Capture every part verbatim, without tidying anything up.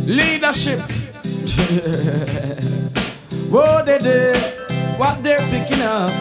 Leadership. What they did, what they're picking up.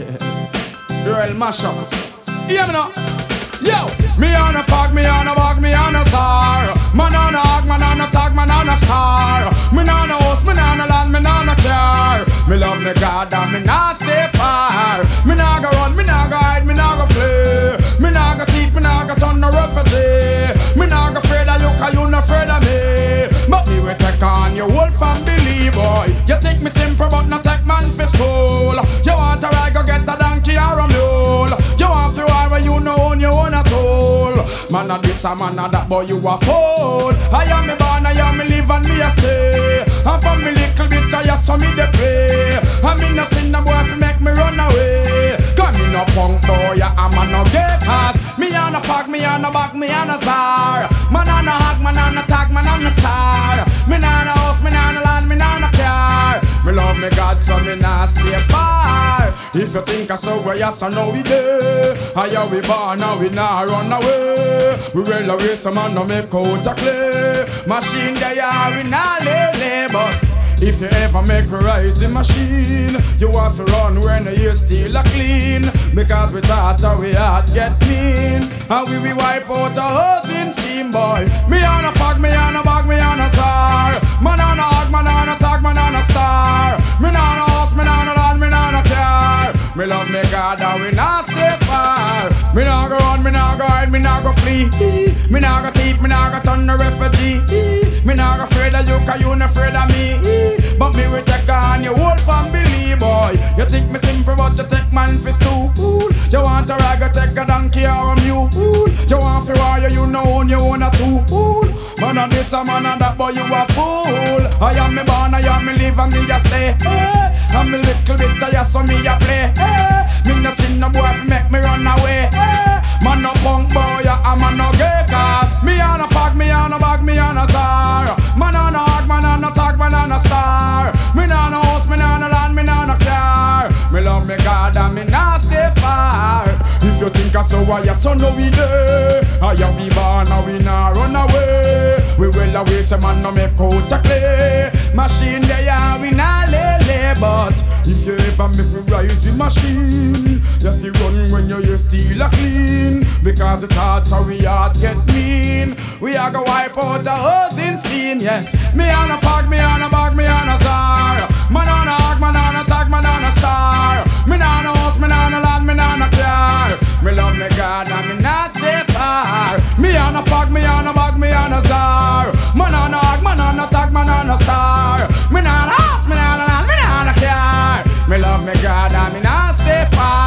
Real mashup. Hear me now. Yo, me on a fog, me on a bog, me on a star. Man on a hog, man on a tag, man on a star. Me on a house, me on a land, me on a car. Me love me God and me not stay far. Me not go run, me not go hide, me not go flee. Me not go thief, me not go turn no refugee. Me not go afraid of you, cause you not afraid of me. But me will take on your whole family, boy. You think me simple, but not take man for school. You want a ride, go get a donkey or a mule. You want to ride where you know on your own at all. Man a this, a man a that, boy you a fool. I am me born, I am me live and me a stay. And from me little bit I just saw me dey pray. I me no sin a boy fi make me run away. Cause me no punk boy, yeah, I'm a no gay cause. Me on a fog, me on a bag, me on a czar. Man on a hog, man on a tag, man on a star. Me on a house, me on a land, me on a car. Me love me God so me nah stay far. If you think I saw where yes I know we there. I how we born and we nah run away. We will away some man no make out a clay. Machine they are we nah lay lay. But if you ever make a rise the machine, you have to run when you still a clean. Because we thought how we heart get mean. And we will wipe out a housing scheme, boy. Me on a fog, me on a bag, me on a star. Man on a hog, man on a tag, man on a star. Me on a house, me on a land, me on a car. Me love me God and we not stay far. Me not go run, me not go hide, me not go flee. Me not go thief, me not go turn a refugee. Me not go afraid of you, cause you not afraid of me. But me will take on your whole family, boy. You think me simple, but you take man for stool. You want a rag, you take a donkey or a mule. You want for warrior, you know own you own a tool. Man on this, a man on that, boy, you a fool. I am me born, I am me live, and me a stay. Hey. I'm a little bit tired, so me a play. Hey. Me no sin no boy fi make me run away. Hey. Man no punk boy, yeah, I'm a no gay cause. Me on a fog, me on a bag, me on a czar. Man on a hog, man on a tag, man on a star. Me on a house, me on a land, me on a car. Me love me God and me not stay far. If you think I saw why you so no we there. I am be born and we not run away. We will away some man no make out a clay. Machine they are we not lay lay. But if you ever make me rise the machine, you have to run when you hear still a clean. Because the thoughts how we heart get mean. We are go wipe out the housing scheme, yes. Me on a fog, me on a bag, me on a star. Man on a hog, man on a tag, man on a star. Me on a house, me on a land, me on a car. Me love me God and me not stay far. Me on a fog, me on a bag, me on a star. Man on a hog, man on a tag, man on a star. Me on a house, me on a land, me on a car. Me love me God and me not stay far.